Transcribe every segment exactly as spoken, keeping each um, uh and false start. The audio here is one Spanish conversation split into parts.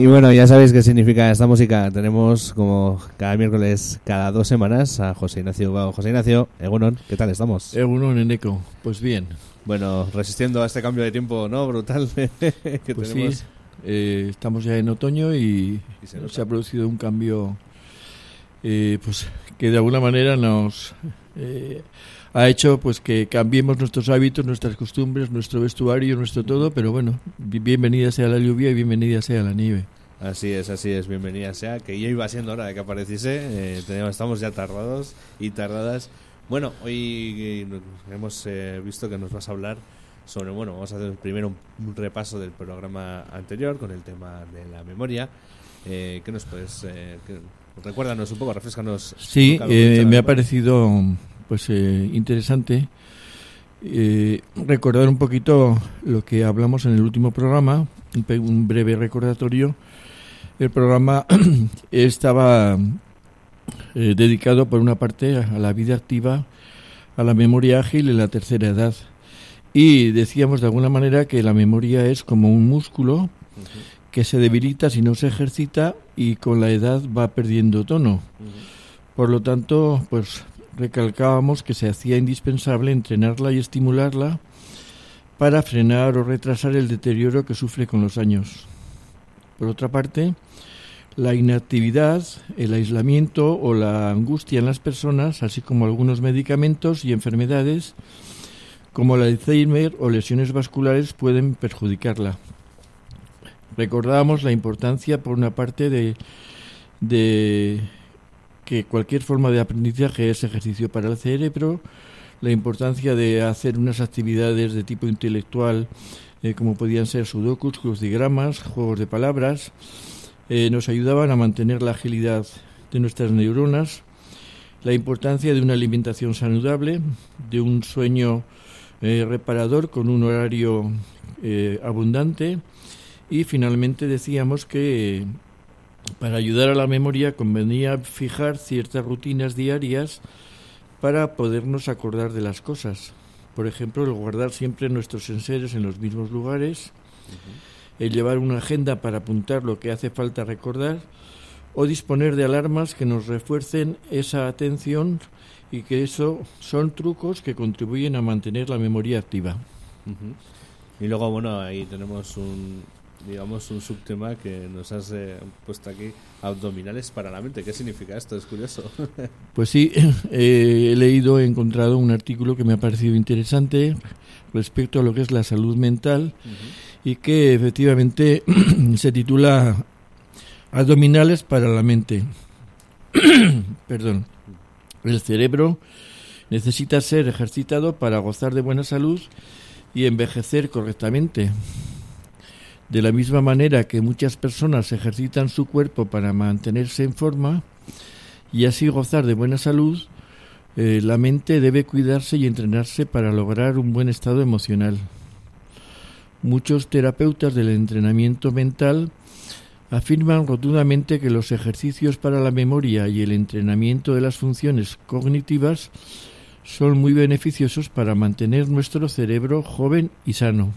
Y bueno, ya sabéis qué significa esta música. Tenemos como cada miércoles, cada dos semanas, a José Ignacio Ubago. José Ignacio, Egunon, ¿qué tal estamos? Egunon, Eneco, pues bien. Bueno, resistiendo a este cambio de tiempo, ¿no? Brutal que pues tenemos. Sí, eh, estamos ya en otoño y, y se, se ha producido un cambio eh, pues que de alguna manera nos eh, ha hecho pues que cambiemos nuestros hábitos, nuestras costumbres, nuestro vestuario, nuestro todo, pero bueno, bienvenida sea la lluvia y bienvenida sea la nieve. Así es, así es, bienvenida sea, que ya iba siendo hora de que apareciese, eh, tenemos, estamos ya tardados y tardadas. Bueno, hoy hemos eh, visto que nos vas a hablar sobre, bueno, vamos a hacer primero un, un repaso del programa anterior con el tema de la memoria. Eh, ¿Qué nos puedes, eh, que, recuérdanos un poco, refrescanos? Sí, eh, me ha parecido pues eh, interesante eh, recordar un poquito lo que hablamos en el último programa, un, un breve recordatorio. El programa estaba eh, dedicado por una parte a la vida activa, a la memoria ágil en la tercera edad. Y decíamos de alguna manera que la memoria es como un músculo uh-huh. que se debilita si no se ejercita y con la edad va perdiendo tono. Uh-huh. Por lo tanto, pues recalcábamos que se hacía indispensable entrenarla y estimularla para frenar o retrasar el deterioro que sufre con los años. Por otra parte, la inactividad, el aislamiento o la angustia en las personas, así como algunos medicamentos y enfermedades, como el Alzheimer o lesiones vasculares, pueden perjudicarla. Recordábamos la importancia, por una parte, de, de que cualquier forma de aprendizaje es ejercicio para el cerebro, la importancia de hacer unas actividades de tipo intelectual, eh, como podían ser sudokus, crucigramas, juegos de palabras, eh, nos ayudaban a mantener la agilidad de nuestras neuronas, la importancia de una alimentación saludable, de un sueño eh, reparador con un horario eh, abundante y finalmente decíamos que eh, para ayudar a la memoria convenía fijar ciertas rutinas diarias para podernos acordar de las cosas. Por ejemplo, el guardar siempre nuestros enseres en los mismos lugares, uh-huh. el llevar una agenda para apuntar lo que hace falta recordar o disponer de alarmas que nos refuercen esa atención y que eso son trucos que contribuyen a mantener la memoria activa. Uh-huh. Y luego, bueno, ahí tenemos un, digamos, un subtema que nos has eh, puesto aquí, abdominales para la mente. ¿Qué significa esto? Es curioso. Pues sí, eh, he leído, he encontrado un artículo que me ha parecido interesante respecto a lo que es la salud mental uh-huh. y que efectivamente se titula Abdominales para la mente. Perdón. El cerebro necesita ser ejercitado para gozar de buena salud y envejecer correctamente. De la misma manera que muchas personas ejercitan su cuerpo para mantenerse en forma y así gozar de buena salud, eh, la mente debe cuidarse y entrenarse para lograr un buen estado emocional. Muchos terapeutas del entrenamiento mental afirman rotundamente que los ejercicios para la memoria y el entrenamiento de las funciones cognitivas son muy beneficiosos para mantener nuestro cerebro joven y sano.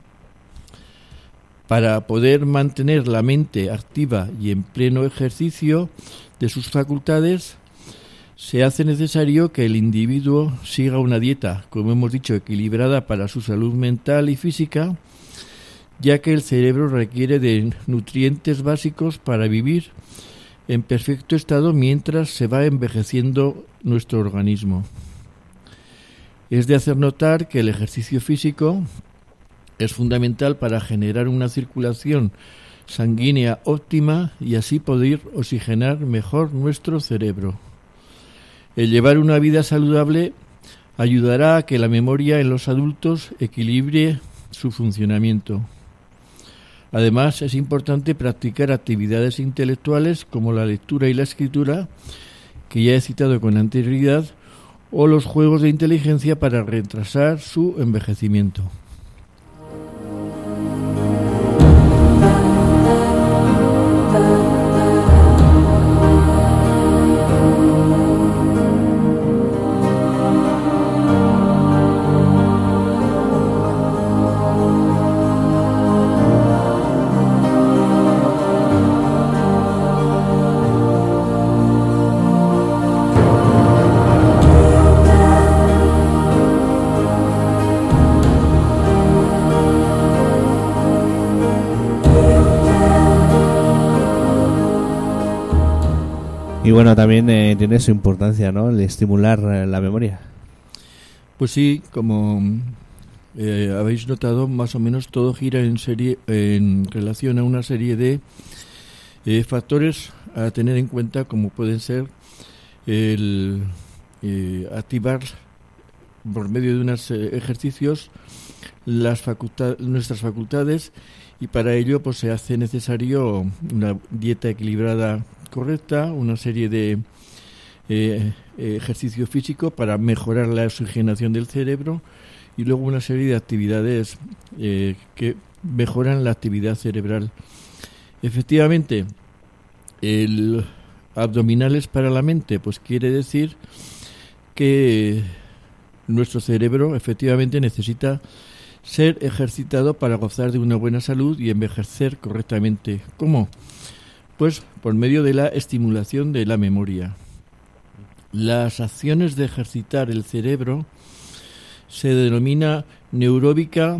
Para poder mantener la mente activa y en pleno ejercicio de sus facultades, se hace necesario que el individuo siga una dieta, como hemos dicho, equilibrada para su salud mental y física, ya que el cerebro requiere de nutrientes básicos para vivir en perfecto estado mientras se va envejeciendo nuestro organismo. Es de hacer notar que el ejercicio físico es fundamental para generar una circulación sanguínea óptima y así poder oxigenar mejor nuestro cerebro. El llevar una vida saludable ayudará a que la memoria en los adultos equilibre su funcionamiento. Además, es importante practicar actividades intelectuales como la lectura y la escritura, que ya he citado con anterioridad, o los juegos de inteligencia para retrasar su envejecimiento. Y bueno, también eh, tiene su importancia, ¿no? El estimular eh, la memoria. Pues sí, como eh, habéis notado, más o menos todo gira en serie en relación a una serie de eh, factores a tener en cuenta, como pueden ser el eh, activar por medio de unos eh, ejercicios las facultad, nuestras facultades, y para ello pues se hace necesario una dieta equilibrada correcta, una serie de eh, ejercicio físico para mejorar la oxigenación del cerebro, y luego una serie de actividades eh, que mejoran la actividad cerebral. Efectivamente, el abdominales para la mente, pues quiere decir que nuestro cerebro efectivamente necesita ser ejercitado para gozar de una buena salud y envejecer correctamente. ¿Cómo? Pues por medio de la estimulación de la memoria. Las acciones de ejercitar el cerebro se denomina neuróbica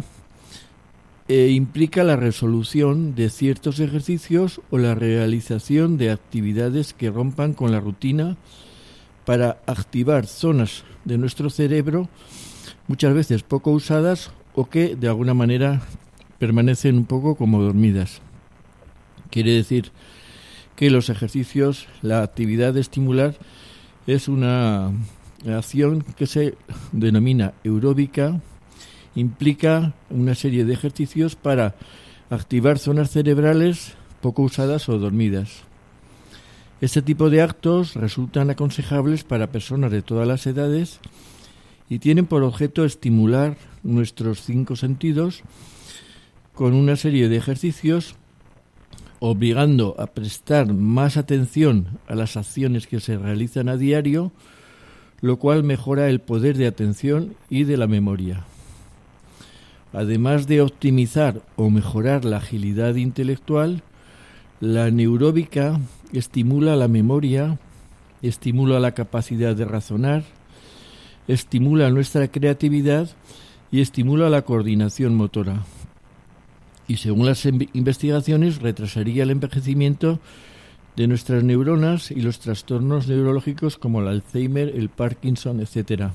e implica la resolución de ciertos ejercicios o la realización de actividades que rompan con la rutina para activar zonas de nuestro cerebro muchas veces poco usadas o que de alguna manera permanecen un poco como dormidas. Quiere decir que los ejercicios, la actividad de estimular, es una acción que se denomina aeróbica, implica una serie de ejercicios para activar zonas cerebrales poco usadas o dormidas. Este tipo de actos resultan aconsejables para personas de todas las edades y tienen por objeto estimular nuestros cinco sentidos con una serie de ejercicios, obligando a prestar más atención a las acciones que se realizan a diario, lo cual mejora el poder de atención y de la memoria. Además de optimizar o mejorar la agilidad intelectual, la neuróbica estimula la memoria, estimula la capacidad de razonar, estimula nuestra creatividad y estimula la coordinación motora. Y según las investigaciones, retrasaría el envejecimiento de nuestras neuronas y los trastornos neurológicos como el Alzheimer, el Parkinson, etcétera.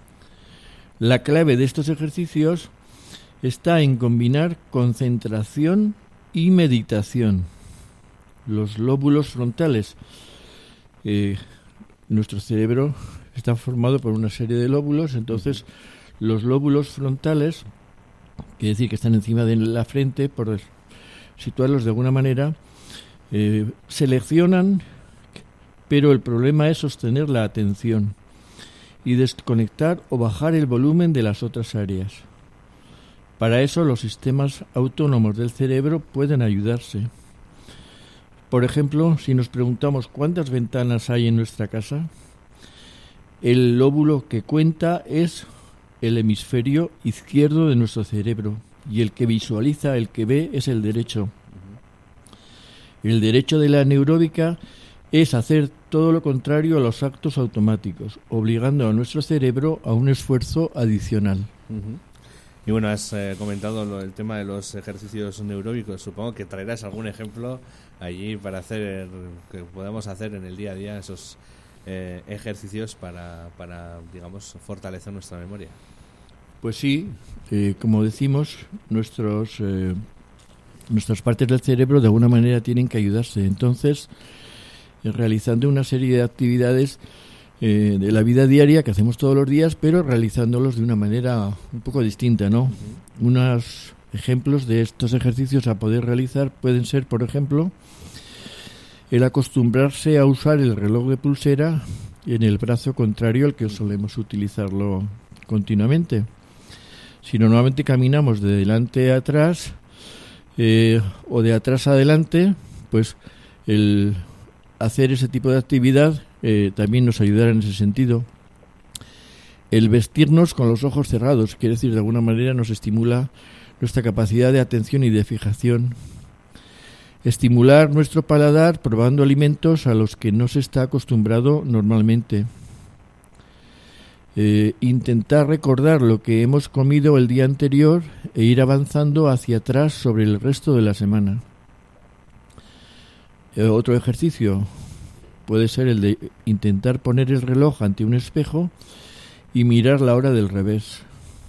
La clave de estos ejercicios está en combinar concentración y meditación. Los lóbulos frontales, eh, nuestro cerebro está formado por una serie de lóbulos, entonces los lóbulos frontales, quiere decir que están encima de la frente, por situarlos de alguna manera, eh, seleccionan, pero el problema es sostener la atención y desconectar o bajar el volumen de las otras áreas. Para eso los sistemas autónomos del cerebro pueden ayudarse. Por ejemplo, si nos preguntamos cuántas ventanas hay en nuestra casa, el lóbulo que cuenta es el hemisferio izquierdo de nuestro cerebro y el que visualiza, el que ve, es el derecho. El derecho de la neuróbica es hacer todo lo contrario a los actos automáticos, obligando a nuestro cerebro a un esfuerzo adicional. Uh-huh. Y bueno, has eh, comentado lo, el tema de los ejercicios neuróbicos. Supongo que traerás algún ejemplo allí para hacer, que podamos hacer en el día a día esos eh, ejercicios para, para, digamos, fortalecer nuestra memoria. Pues sí, eh, como decimos, nuestros eh, nuestras partes del cerebro de alguna manera tienen que ayudarse. Entonces, eh, realizando una serie de actividades eh, de la vida diaria que hacemos todos los días, pero realizándolos de una manera un poco distinta, ¿no? Uh-huh. Unos ejemplos de estos ejercicios a poder realizar pueden ser, por ejemplo, el acostumbrarse a usar el reloj de pulsera en el brazo contrario al que solemos utilizarlo continuamente. Si normalmente caminamos de delante a atrás eh, o de atrás a adelante, pues el hacer ese tipo de actividad eh, también nos ayudará en ese sentido. El vestirnos con los ojos cerrados, quiere decir, de alguna manera nos estimula nuestra capacidad de atención y de fijación. Estimular nuestro paladar probando alimentos a los que no se está acostumbrado normalmente. Eh, intentar recordar lo que hemos comido el día anterior e ir avanzando hacia atrás sobre el resto de la semana. Eh, otro ejercicio, puede ser el de intentar poner el reloj ante un espejo y mirar la hora del revés.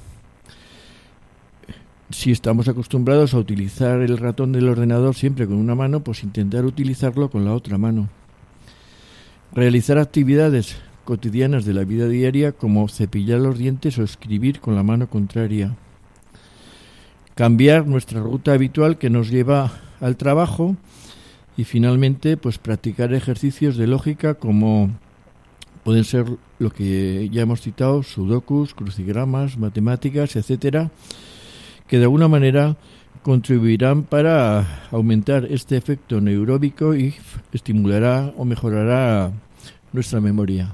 Si estamos acostumbrados a utilizar el ratón del ordenador siempre con una mano, pues intentar utilizarlo con la otra mano. Realizar actividades cotidianas de la vida diaria como cepillar los dientes o escribir con la mano contraria. Cambiar nuestra ruta habitual que nos lleva al trabajo y finalmente pues practicar ejercicios de lógica como pueden ser lo que ya hemos citado, sudokus, crucigramas, matemáticas, etcétera, que de alguna manera contribuirán para aumentar este efecto neuróbico y estimulará o mejorará nuestra memoria.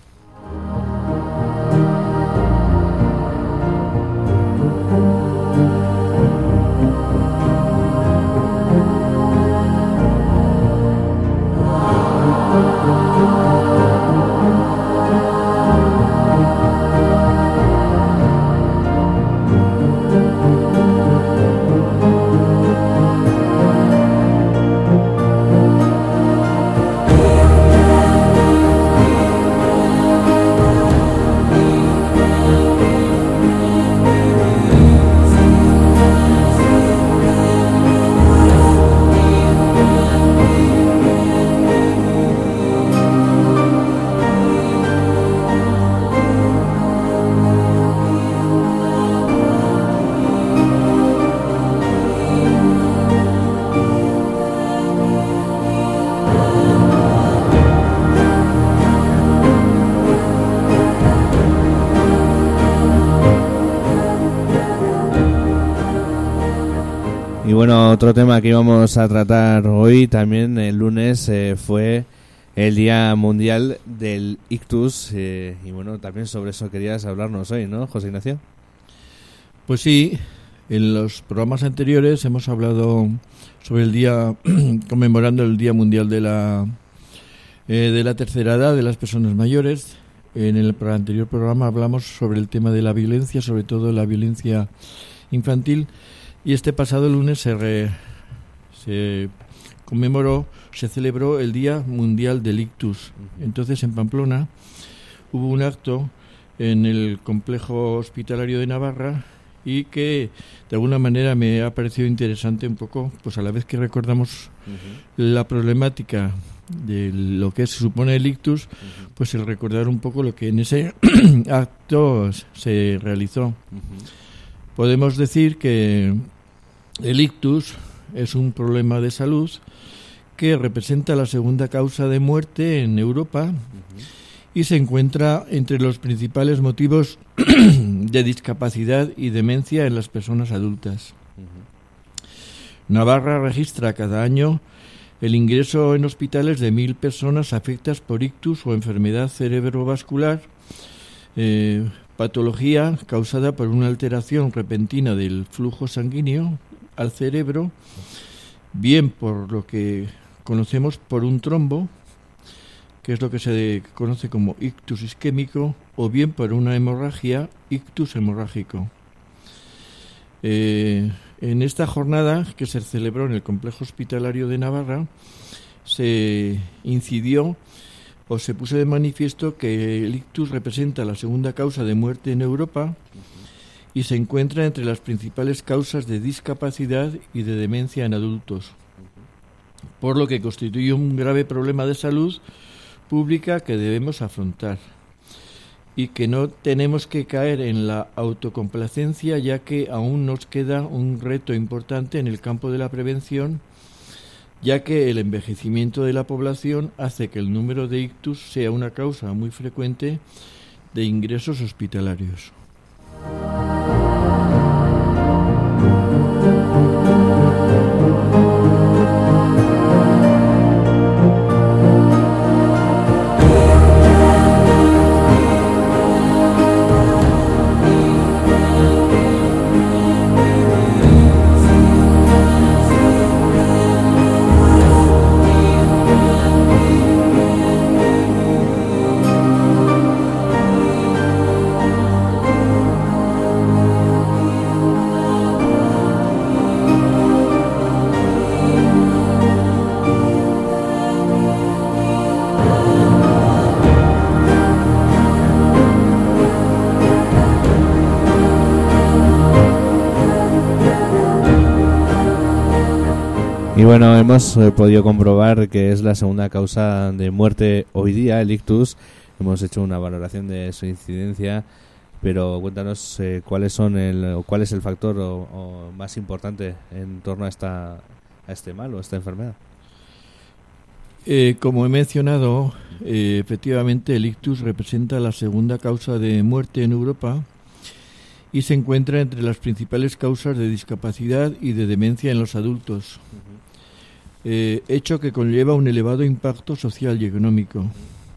Y bueno, otro tema que íbamos a tratar hoy, también el lunes, eh, fue el Día Mundial del Ictus. Eh, y bueno, también sobre eso querías hablarnos hoy, ¿no, José Ignacio? Pues sí, en los programas anteriores hemos hablado sobre el día, conmemorando el Día Mundial de la, eh, de la Tercera Edad, de las personas mayores. En el anterior programa hablamos sobre el tema de la violencia, sobre todo la violencia infantil. Y este pasado lunes se, re, se conmemoró, se celebró el Día Mundial del Ictus. Entonces en Pamplona hubo un acto en el complejo hospitalario de Navarra y que de alguna manera me ha parecido interesante un poco, pues a la vez que recordamos uh-huh. la problemática de lo que se supone el ictus, uh-huh. pues el recordar un poco lo que en ese acto se realizó. Uh-huh. Podemos decir que el ictus es un problema de salud que representa la segunda causa de muerte en Europa uh-huh. y se encuentra entre los principales motivos de discapacidad y demencia en las personas adultas. Uh-huh. Navarra registra cada año el ingreso en hospitales de mil personas afectadas por ictus o enfermedad cerebrovascular, eh, patología causada por una alteración repentina del flujo sanguíneo al cerebro, bien por lo que conocemos por un trombo, que es lo que se conoce como ictus isquémico, o bien por una hemorragia, ictus hemorrágico. Eh, en esta jornada que se celebró en el complejo hospitalario de Navarra, se incidió o se puso de manifiesto que el ictus representa la segunda causa de muerte en Europa y se encuentra entre las principales causas de discapacidad y de demencia en adultos, por lo que constituye un grave problema de salud pública que debemos afrontar y que no tenemos que caer en la autocomplacencia, ya que aún nos queda un reto importante en el campo de la prevención, ya que el envejecimiento de la población hace que el número de ictus sea una causa muy frecuente de ingresos hospitalarios. Y bueno, hemos eh, podido comprobar que es la segunda causa de muerte hoy día, el ictus. Hemos hecho una valoración de su incidencia, pero cuéntanos eh, cuáles son el, o cuál es el factor o, o más importante en torno a esta a este mal o a esta enfermedad. Eh, como he mencionado, eh, efectivamente el ictus representa la segunda causa de muerte en Europa y se encuentra entre las principales causas de discapacidad y de demencia en los adultos, uh-huh. eh, hecho que conlleva un elevado impacto social y económico. Uh-huh.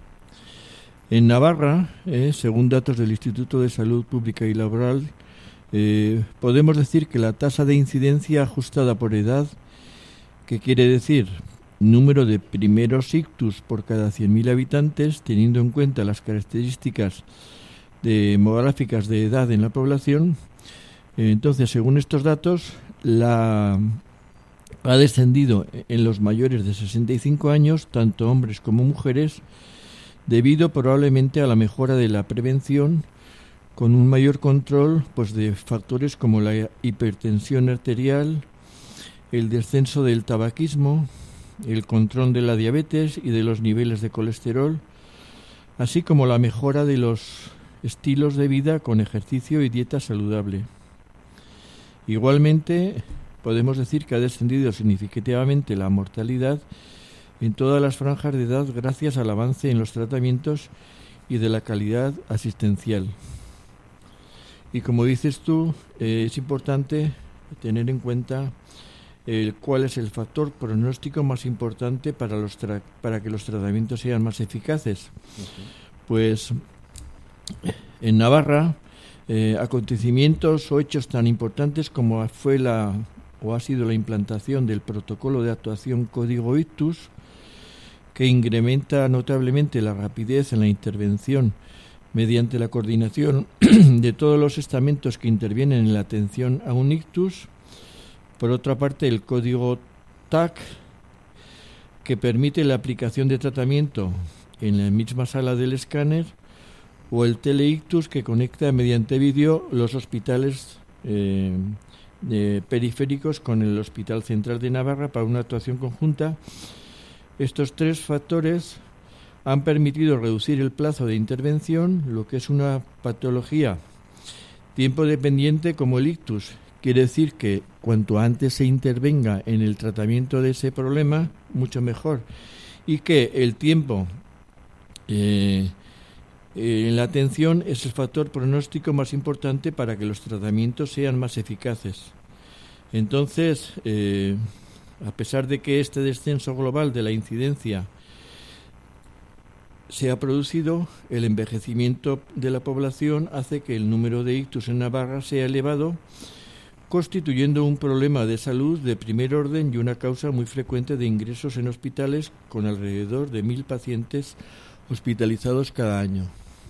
En Navarra, eh, según datos del Instituto de Salud Pública y Laboral, eh, podemos decir que la tasa de incidencia ajustada por edad, que quiere decir número de primeros ictus por cada cien mil habitantes, teniendo en cuenta las características demográficas de edad en la población, entonces, según estos datos, la ha descendido en los mayores de sesenta y cinco años, tanto hombres como mujeres, debido probablemente a la mejora de la prevención, con un mayor control pues de factores como la hipertensión arterial, el descenso del tabaquismo, el control de la diabetes y de los niveles de colesterol, así como la mejora de los estilos de vida con ejercicio y dieta saludable. Igualmente, podemos decir que ha descendido significativamente la mortalidad en todas las franjas de edad gracias al avance en los tratamientos y de la calidad asistencial. Y como dices tú, eh, es importante tener en cuenta eh, cuál es el factor pronóstico más importante para, los tra- para que los tratamientos sean más eficaces. Uh-huh. Pues en Navarra, eh, acontecimientos o hechos tan importantes como fue la o ha sido la implantación del protocolo de actuación Código Ictus, que incrementa notablemente la rapidez en la intervención mediante la coordinación de todos los estamentos que intervienen en la atención a un ictus. Por otra parte, el código T A C, que permite la aplicación de tratamiento en la misma sala del escáner, o el Teleictus, que conecta mediante vídeo los hospitales eh, de periféricos con el Hospital Central de Navarra para una actuación conjunta. Estos tres factores han permitido reducir el plazo de intervención, lo que es una patología tiempo dependiente como el ictus. Quiere decir que cuanto antes se intervenga en el tratamiento de ese problema, mucho mejor. Y que el tiempo eh, en la atención es el factor pronóstico más importante para que los tratamientos sean más eficaces. Entonces, eh, a pesar de que este descenso global de la incidencia se ha producido, el envejecimiento de la población hace que el número de ictus en Navarra sea elevado, constituyendo un problema de salud de primer orden y una causa muy frecuente de ingresos en hospitales, con alrededor de mil pacientes hospitalizados cada año.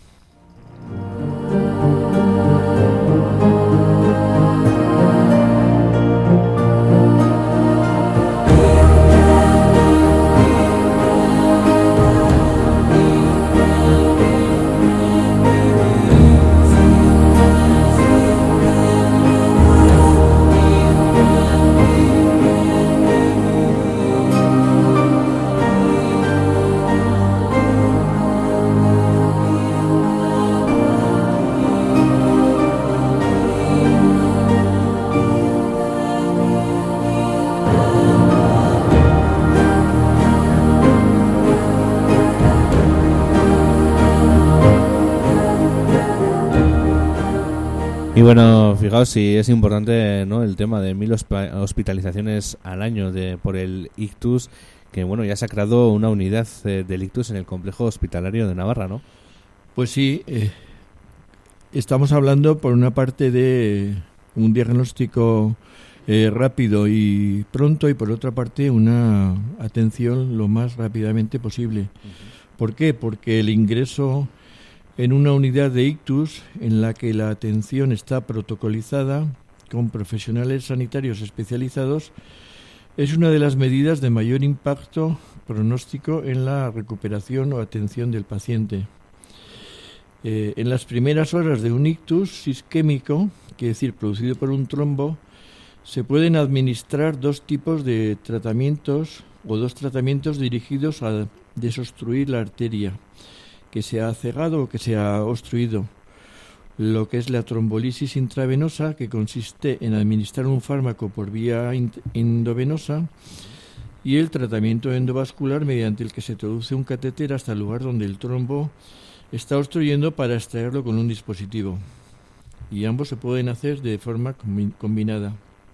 Y bueno, fijaos si es importante, ¿no?, el tema de mil hosp- hospitalizaciones al año de por el ictus, que bueno, ya se ha creado una unidad eh, del ictus en el complejo hospitalario de Navarra, ¿no? Pues sí, eh, estamos hablando por una parte de un diagnóstico eh, rápido y pronto, y por otra parte una atención lo más rápidamente posible. Uh-huh. ¿Por qué? Porque el ingreso en una unidad de ictus en la que la atención está protocolizada con profesionales sanitarios especializados es una de las medidas de mayor impacto pronóstico en la recuperación o atención del paciente. Eh, en las primeras horas de un ictus isquémico, quiere decir producido por un trombo, Se pueden administrar dos tipos de tratamientos o dos tratamientos dirigidos a desobstruir la arteria que se ha cegado o que se ha obstruido. Lo que es la trombolisis intravenosa, que consiste en administrar un fármaco por vía endovenosa, y el tratamiento endovascular, mediante el que se introduce un catéter hasta el lugar donde el trombo está obstruyendo para extraerlo con un dispositivo. Y ambos se pueden hacer de forma combinada.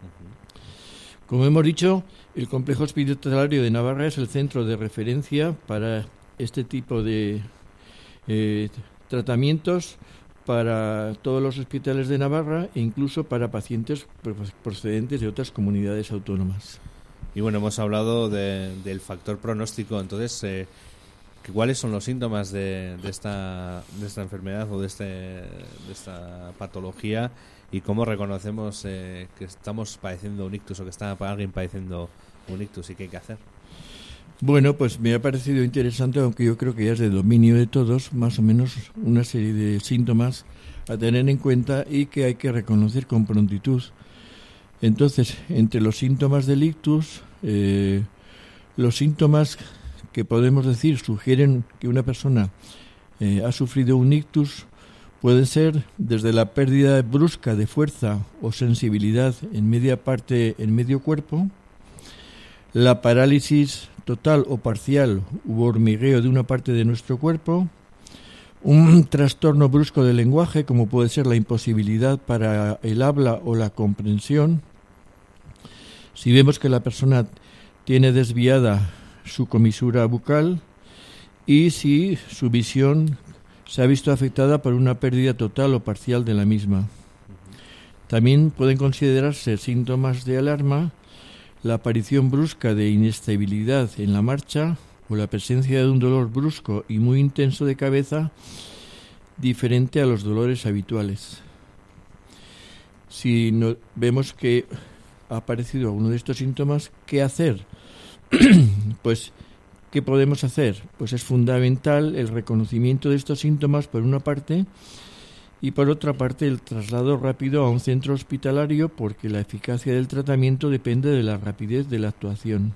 Como hemos dicho, el Complejo Hospitalario de Navarra es el centro de referencia para este tipo de eh, tratamientos para todos los hospitales de Navarra e incluso para pacientes procedentes de otras comunidades autónomas. Y bueno, hemos hablado de, del factor pronóstico. Entonces, eh, ¿cuáles son los síntomas de, de, esta, de esta enfermedad o de, este, de esta patología? ¿Y cómo reconocemos eh, que estamos padeciendo un ictus o que está alguien padeciendo un ictus y qué hay que hacer? Bueno, pues me ha parecido interesante, aunque yo creo que ya es de dominio de todos, más o menos una serie de síntomas a tener en cuenta y que hay que reconocer con prontitud. Entonces, entre los síntomas del ictus, eh, los síntomas que podemos decir sugieren que una persona eh, ha sufrido un ictus pueden ser desde la pérdida brusca de fuerza o sensibilidad en media parte, en medio cuerpo, la parálisis total o parcial u hormigueo de una parte de nuestro cuerpo, un trastorno brusco del lenguaje, como puede ser la imposibilidad para el habla o la comprensión. Si vemos que la persona tiene desviada su comisura bucal y si su visión se ha visto afectada por una pérdida total o parcial de la misma. También pueden considerarse síntomas de alarma la aparición brusca de inestabilidad en la marcha o la presencia de un dolor brusco y muy intenso de cabeza diferente a los dolores habituales. Si no, vemos que ha aparecido alguno de estos síntomas, ¿qué hacer? Pues, ¿qué podemos hacer? Pues es fundamental el reconocimiento de estos síntomas por una parte y por otra parte el traslado rápido a un centro hospitalario, porque la eficacia del tratamiento depende de la rapidez de la actuación.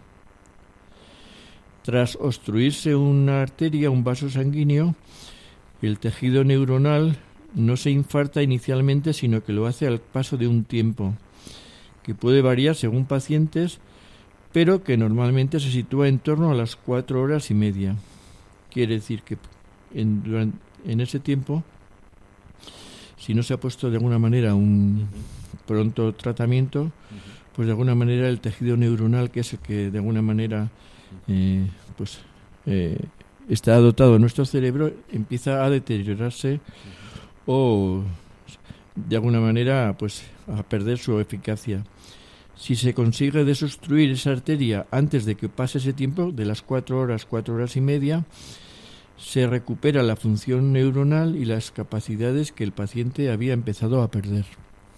Tras obstruirse una arteria, un vaso sanguíneo, el tejido neuronal no se infarta inicialmente, sino que lo hace al paso de un tiempo, que puede variar según pacientes, pero que normalmente se sitúa en torno a las cuatro horas y media. Quiere decir que en, durante, en ese tiempo, si no se ha puesto de alguna manera un pronto tratamiento, pues de alguna manera el tejido neuronal, que es el que de alguna manera eh, pues eh, está dotado en nuestro cerebro, empieza a deteriorarse o de alguna manera pues a perder su eficacia. Si se consigue desobstruir esa arteria antes de que pase ese tiempo, de las cuatro horas, cuatro horas y media, se recupera la función neuronal y las capacidades que el paciente había empezado a perder.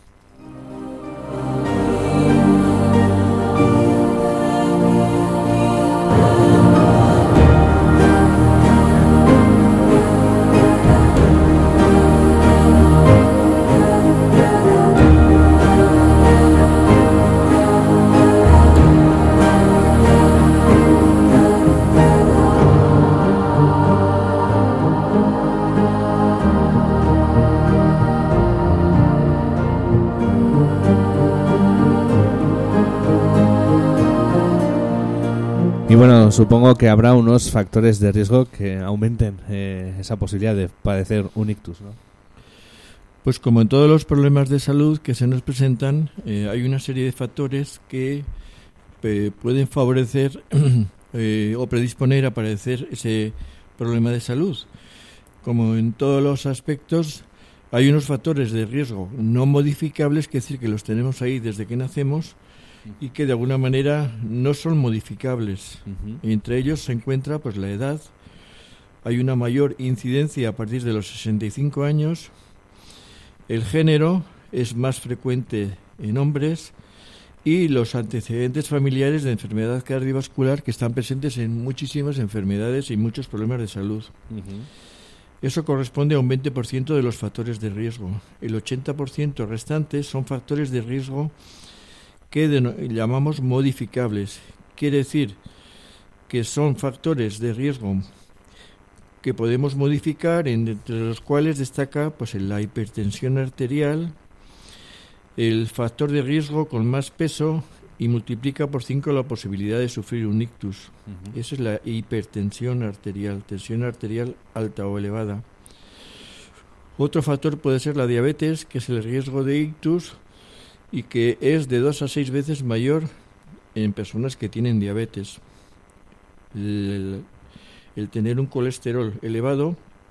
Y bueno, supongo que habrá unos factores de riesgo que aumenten eh, esa posibilidad de padecer un ictus, ¿no? Pues como en todos los problemas de salud que se nos presentan, eh, hay una serie de factores que eh, pueden favorecer eh, o predisponer a padecer ese problema de salud. Como en todos los aspectos, hay unos factores de riesgo no modificables, que es decir, que los tenemos ahí desde que nacemos, y que de alguna manera no son modificables. Uh-huh. Entre ellos se encuentra pues la edad. Hay una mayor incidencia a partir de los sesenta y cinco años. El género es más frecuente en hombres, y los antecedentes familiares de enfermedad cardiovascular, que están presentes en muchísimas enfermedades y muchos problemas de salud. Uh-huh. Eso corresponde a un veinte por ciento de los factores de riesgo. El ochenta por ciento restante son factores de riesgo que de, llamamos modificables. Quiere decir que son factores de riesgo que podemos modificar, entre los cuales destaca pues la hipertensión arterial, el factor de riesgo con más peso, y multiplica por cinco la posibilidad de sufrir un ictus. Uh-huh. Esa es la hipertensión arterial, tensión arterial alta o elevada. Otro factor puede ser la diabetes, que es el riesgo de ictus y que es de dos a seis veces mayor en personas que tienen diabetes. El, el tener un colesterol elevado,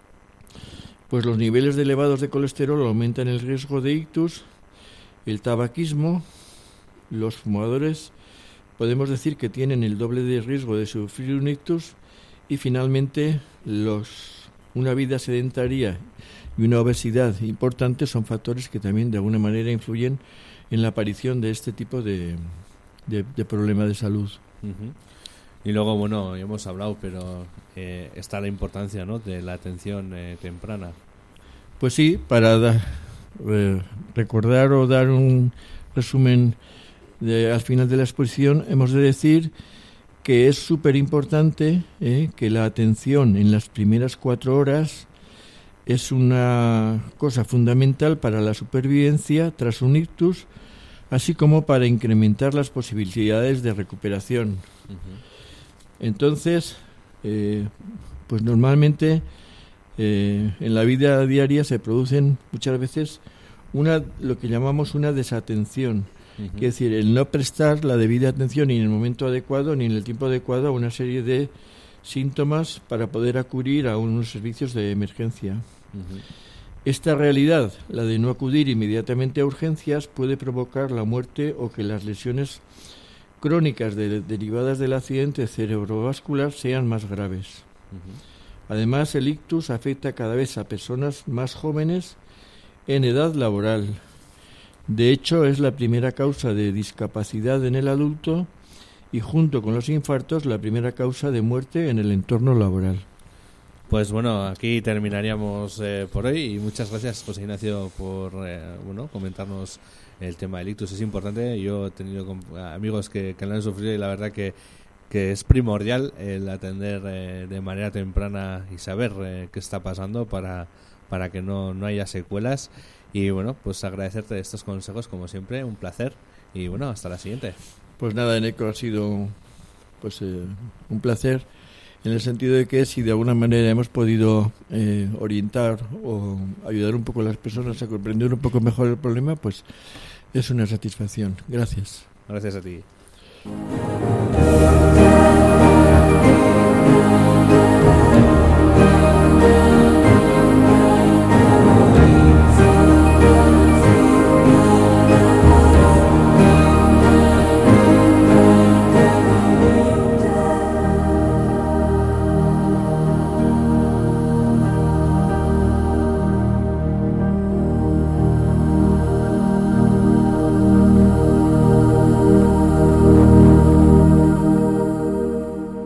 pues los niveles de elevados de colesterol aumentan el riesgo de ictus. El tabaquismo, los fumadores podemos decir que tienen el doble de riesgo de sufrir un ictus, y finalmente los, una vida sedentaria y una obesidad importante son factores que también de alguna manera influyen en la aparición de este tipo de, de, de problema de salud. Uh-huh. Y luego, bueno, hemos hablado, pero eh, está la importancia, ¿no?, de la atención eh, temprana. Pues sí, para da, eh, recordar o dar un resumen de, al final de la exposición, hemos de decir que es súper importante eh, que la atención en las primeras cuatro horas es una cosa fundamental para la supervivencia tras un ictus, así como para incrementar las posibilidades de recuperación. Uh-huh. Entonces, eh, pues normalmente eh, en la vida diaria se producen muchas veces una lo que llamamos una desatención. Uh-huh. Quiere decir, el no prestar la debida atención ni en el momento adecuado ni en el tiempo adecuado a una serie de síntomas para poder acudir a unos servicios de emergencia. Uh-huh. Esta realidad, la de no acudir inmediatamente a urgencias, puede provocar la muerte o que las lesiones crónicas de, derivadas del accidente cerebrovascular sean más graves. Uh-huh. Además, el ictus afecta cada vez a personas más jóvenes en edad laboral. De hecho, es la primera causa de discapacidad en el adulto y, junto con los infartos, la primera causa de muerte en el entorno laboral. Pues bueno, aquí terminaríamos eh, por hoy, y muchas gracias, José Ignacio, por eh, bueno, comentarnos el tema del ictus. Es importante. Yo he tenido amigos que, que lo han sufrido, y la verdad que, que es primordial el atender eh, de manera temprana y saber eh, qué está pasando para, para que no, no haya secuelas. Y bueno, pues agradecerte estos consejos, como siempre, un placer, y bueno, hasta la siguiente. Pues nada, Eneco, ha sido pues eh, un placer, en el sentido de que si de alguna manera hemos podido eh, orientar o ayudar un poco a las personas a comprender un poco mejor el problema, pues es una satisfacción. Gracias. Gracias a ti.